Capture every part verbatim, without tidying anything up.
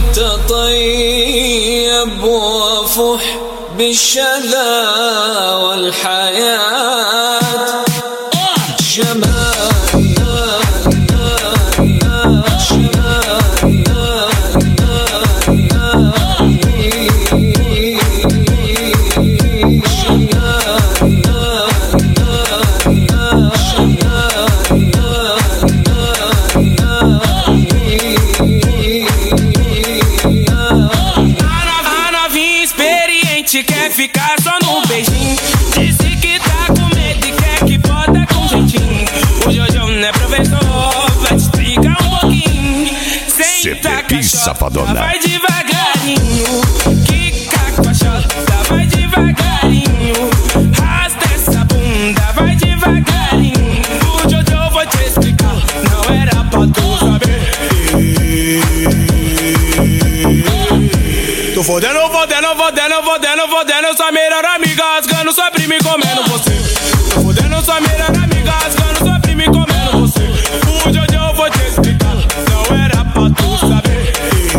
تطيب وافح بالشذا والحياة شمالي quer ficar só no beijinho. Disse que tá com medo e quer que bota com jeitinho. O Jojo não é professor, vai te explicar um pouquinho. Senta com a chota, vai devagarinho. Quica com a chota, vai devagarinho. Rasta essa bunda, vai devagarinho. O Jojo vou te explicar, não era pra tu saber. Tô fodendo, fodendo, fodendo, fodendo, fodendo sua melhor amiga, rasgando sua prima e comendo você. Tô fodendo sua melhor amiga, rasgando sua prima e comendo você. O Jojo eu vou te explicar, não era pra tu saber.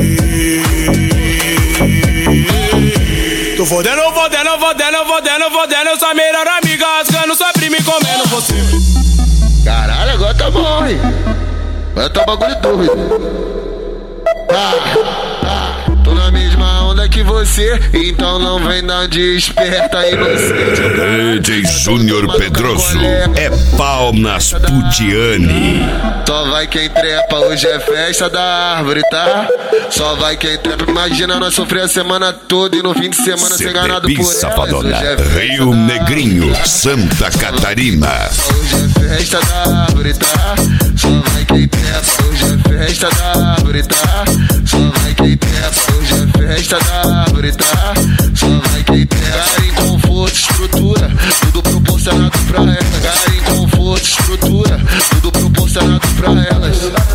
Tô fodendo, fodendo, fodendo, fodendo, fodendo sua melhor amiga, rasgando sua prima e comendo você. Caralho, agora tá bom, hein? Agora tá bagulho doido. Ah, ah, tô na mesma onda que você, então não vem dar de esperta inocente. D J Júnior Pedroso é pau nas putiane. Só vai quem trepa, hoje é festa da árvore, tá? Só vai quem trepa, imagina nós sofrer a semana toda e no fim de semana ser enganado por elas. Safadona, é Rio Negrinho, Santa Catarina. Hoje é festa da árvore, tá? Só vai quem trepa, hoje é festa da árvore, tá? Só vai quem trepa, hoje é festa da árvore, tá? Só vai quem trepa. Cara em conforto, estrutura, tudo proporcionado pra ela. Cara em conforto, estrutura, tudo proporcionado pra elas.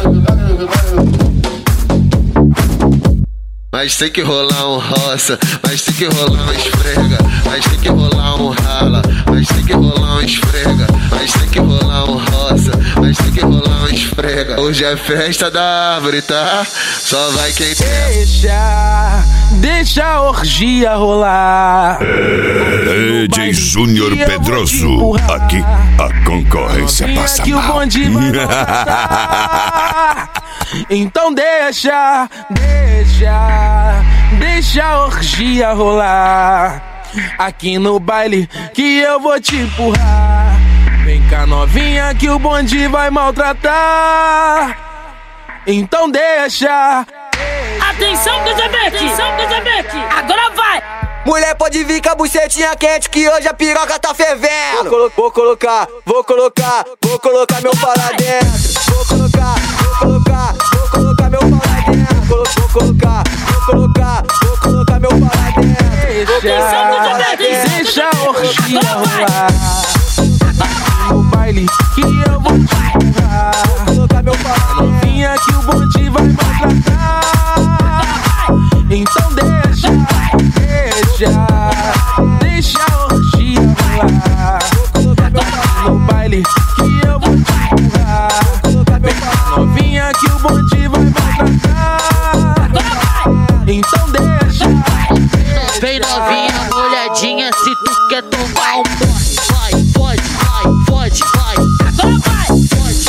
Mas tem que rolar um roça, mas tem que rolar um esfrega, mas tem que rolar um rala, mas tem que rolar um esfrega, mas tem que rolar um roça, mas tem que rolar um esfrega. Hoje é festa da árvore, tá? Só vai quem deixa, deixa a orgia rolar. D J Júnior Pedroso, aqui a concorrência passa que mal. O bonde vai então deixa, deixa, deixa a orgia rolar. Aqui no baile que eu vou te empurrar. Vem cá novinha que o bonde vai maltratar. Então deixa. Atenção, Gazabete! Atenção, Gazabete! Agora vai! Mulher pode vir com a bucetinha quente que hoje a piroca tá fervendo. Vou, colo vou colocar, vou colocar, vou colocar meu pau lá dentro. Vou colocar, vou colocar, vou colocar meu pau lá dentro. Vou, vou colocar, vou colocar, vou colocar meu pau lá dentro. Deixa, deixa a orgia rolar. No baile que eu vou te empurrar. Vou colocar meu pau lá dentro. Novinha que o bonde vai maltratar. Então deixa, deixa, deixa a orgia rolar. No baile que eu vou te empurrar. Novinha que o bonde vai maltratar. Então deixa. Vem novinha, molhadinha, se tu quer tomar um pode. Vai, pode, vai, pode, vai. Agora vai, pode.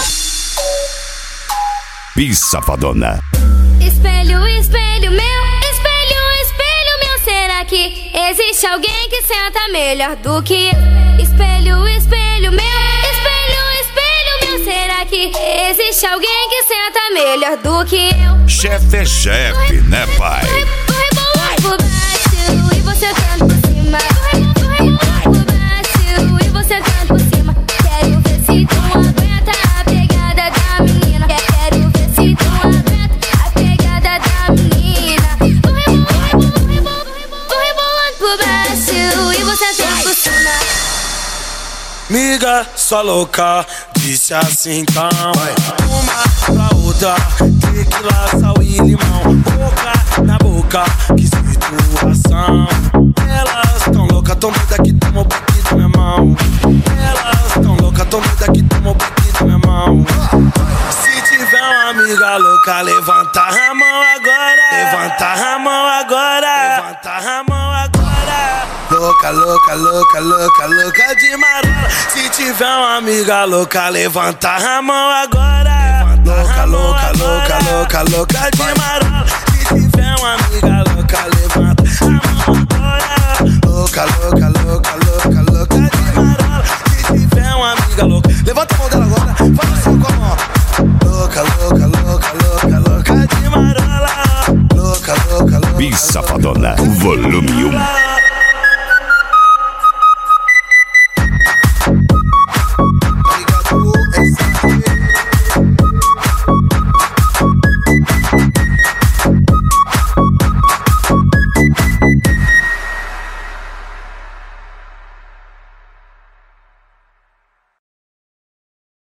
Pisa, safadona. Espelho, espelho meu, espelho, espelho meu, será que existe alguém que senta melhor do que eu? Espelho, espelho meu, espelho, espelho meu, será que existe alguém que senta melhor do que eu? Chefe é chefe, né, pai? Vou rebolando por baixo e você canta por cima. Vou rebolando por baixo e você canta por cima. Quero ver se tu aguenta a pegada da menina. Quero ver se tu aguenta a pegada da menina. Vou rebolando, vou rebolando, vou rebolando por baixo e você canta por cima. Miga, sua louca, disse assim então. Uma pra outra, tequila, sal e limão. Boca na boca, que situação. Elas tão loucas, tão doida que tomam o beat da minha mão. Elas tão loucas, tão doida que tomam o beat da minha mão. Se tiver uma amiga louca louca, levanta a mão agora. Levanta a mão agora. Levanta a mão agora. Louca, louca, louca, louca, louca de marola. Se tiver uma amiga louca, levanta a mão agora. Louca, louca, louca, louca, louca de marola. Se tiver uma amiga louca, levanta a mão agora. Louca, louca, louca, louca, louca de marola. Se tiver uma amiga louca, levanta a mão dela agora. Faz assim com a mão. Louca, louca, louca, louca, louca de marola. Louca, louca, louca. Bi Safadona, volume